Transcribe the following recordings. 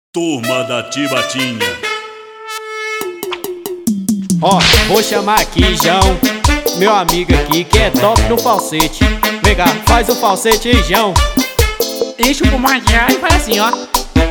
Turma da Tibatinha. Ó, vou chamar aqui, João, meu amigo aqui, que é top no falsete. Vem cá, faz o falsete aí, João. Enche o pulmão aqui e faz assim, ó.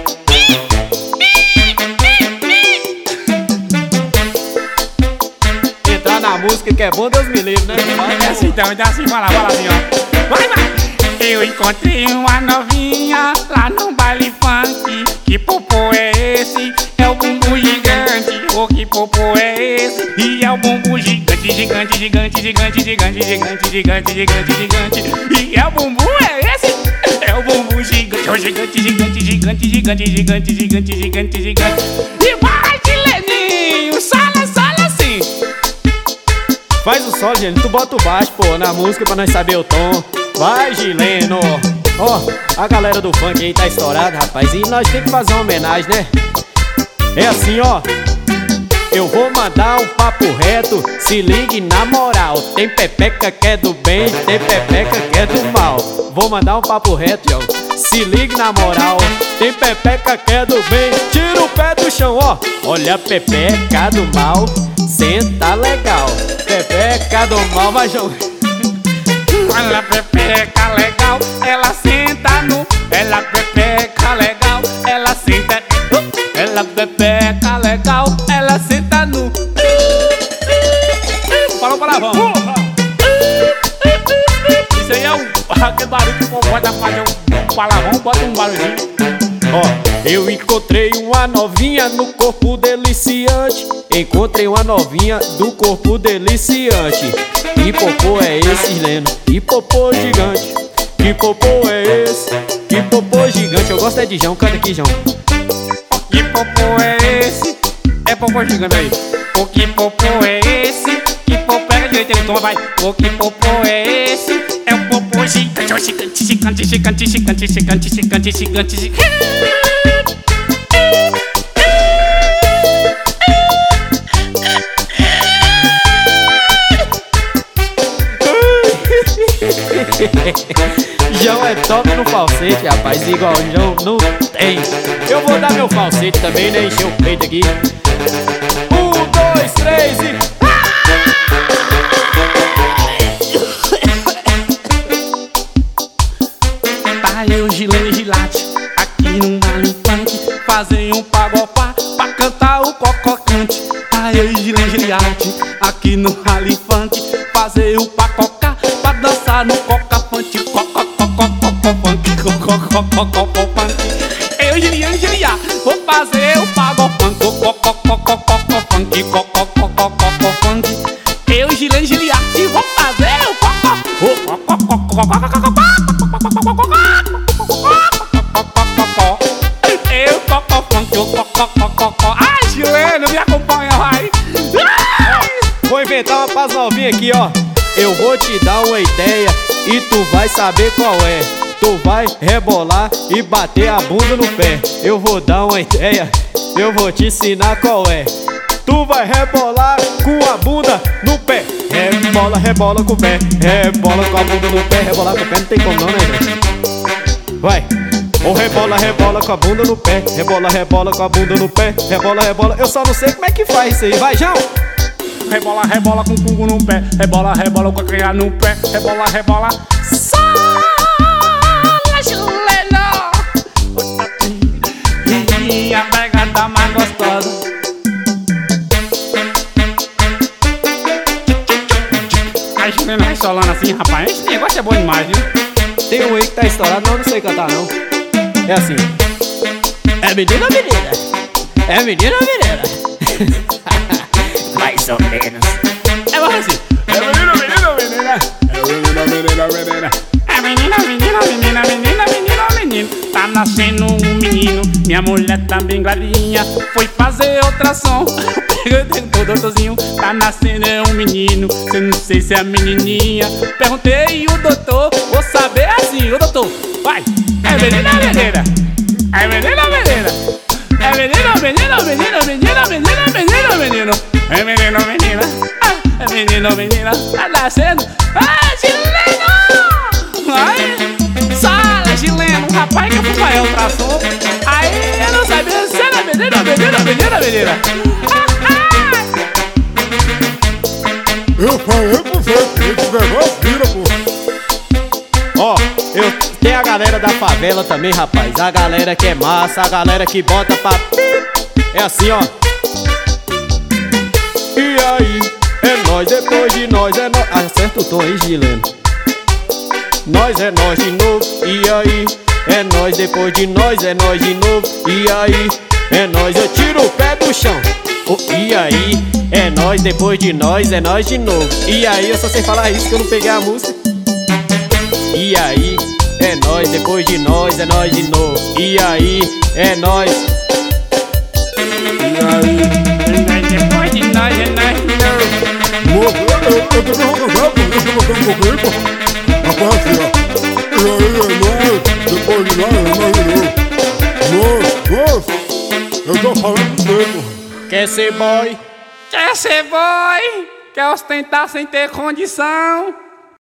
Entrar na música que é bom, Deus me livre, né? É assim então, assim, fala assim, ó. Vai, vai! Eu encontrei uma novinha lá no baile funk. Que popô é esse? É o bumbum gigante. Oh, que popô é esse? E é o bumbum gigante, gigante, gigante, gigante, gigante, gigante, gigante, gigante, gigante. E é o bumbum é esse? É o bumbum gigante, oh, gigante, gigante, gigante, gigante, gigante, gigante, gigante, gigante. E vai, Gileninho, sola assim. Faz o solo, gente, tu bota o baixo, pô, na música pra nós saber o tom. Vai, Gileno! Ó, a galera do funk aí tá estourada, rapaz, e nós tem que fazer uma homenagem, né? É assim, ó. Eu vou mandar um papo reto, se ligue na moral. Tem pepeca que é do bem, tem pepeca que é do mal. Vou mandar um papo reto, João. Se ligue na moral. Tem pepeca que é do bem, tira o pé do chão, ó. Olha a pepeca do mal, senta legal. Pepeca do mal, vai, João. Olha a pepeca legal, ela senta no. Ela pepeca legal, ela senta. Ela pepeca legal, ela senta no. Falou palavrão. Isso aí é aquele barulho que o povo bota pra fazer um palavrão, bota um barulhinho. Ó, eu encontrei uma novinha no corpo deliciante. Encontrei uma novinha do corpo deliciante. Que popô é esse, Leno? Que popô gigante. Que popô é esse? Que popô gigante. Eu gosto é de João, canta aqui, João. Que popô é esse? É popô gigante aí. O que popô é esse? Que popô é direito, ele toma, vai. O que popô é esse? É um popô gigante, gigante, gigante, gigante, gigante, gigante, gigante, gigante, gigante. João é top no falsete, rapaz, igual o João não tem. Eu vou dar meu falsete também, né, encher o peito aqui. 1, 2, 3 e... Tá eu, Gilene e Gilate, aqui num baile funk, fazer um pagopá pra cantar o cococante. Tá eu e Gilene e Gilate, aqui no baile funk, fazer um pacocá pra dançar no coca-funk. Eu, Gilene e Gilate, vou fazer o pagofunk. Eu, Gilene e Gilate, vou fazer o Ai, Gilene, me acompanha, vai. Vou inventar uma paz novinha aqui, ó. Eu vou te dar uma ideia e tu vai saber qual é. Tu vai rebolar e bater a bunda no pé. Eu vou dar uma ideia, eu vou te ensinar qual é. Tu vai rebolar com a bunda no pé. Rebola, rebola com o pé. Rebola com a bunda no pé. Rebolar com o pé não tem como não, né, gente? Vai. Ou rebola, rebola com a bunda no pé. Rebola, rebola com a bunda no pé. Rebola, rebola. Eu só não sei como é que faz isso aí. Vai, João. Rebola, rebola com o fungo no pé. Rebola, rebola com a criança no pé. Rebola, rebola. Sola, Gileno. E a pegada mais gostosa. A Gileno vai solando assim, rapaz. Esse negócio é bom demais, viu? Tem um aí que tá estourado, mas eu não sei cantar, não. É assim. É menina ou menina? É menina ou menina? Mais ou menos. É mais assim. É menina, menina, menina. É menina, menina, menina. É menina, menina, menina, menina, menina, menino. Tá nascendo um menino. Minha mulher tá bem gladinha. Foi fazer ultrassom. Perguntei o doutorzinho. Tá nascendo um menino. Eu não sei se é menininha. Perguntei o doutor. Vou saber assim, o doutor. Vai. É menina, menina. É menina, menina. É menino, menino, menino, menino, menino, menino, menino. É menino, menina. É menino, menina. Tá nascendo. Ah, Gileno! Ai, Sala, Gileno, um rapaz que foi fazer ultrassom. Aí eu não sabia menina. Eu falei pra você que esse negócio vira, pô. Ó, tem a galera da favela também, rapaz. A galera que é massa, a galera que bota pra... É assim, ó. E aí, é nós, depois de nós, é nós. Acerta o tom aí, Gileno. Nós é nós de novo, e aí, é nós, depois de nós, é nós de novo. E aí, é nós, eu tiro o pé do chão. E aí, é nós, depois de nós, é nós de novo. E aí, eu só sei falar isso que eu não peguei a música. E aí, é nós, depois de nós, é nós de novo. E aí, é nós. E aí, depois de nós, é nós de novo. Moço, eu também vou cantar, pô. Eu tô botando um pouquinho, pô. Rapaz, assim, ó. E aí, é nós, depois de nós, é nós de novo. Moço, eu tô falando com você, pô. Quer ser boy? Quer ser boy? Quer ostentar sem ter condição?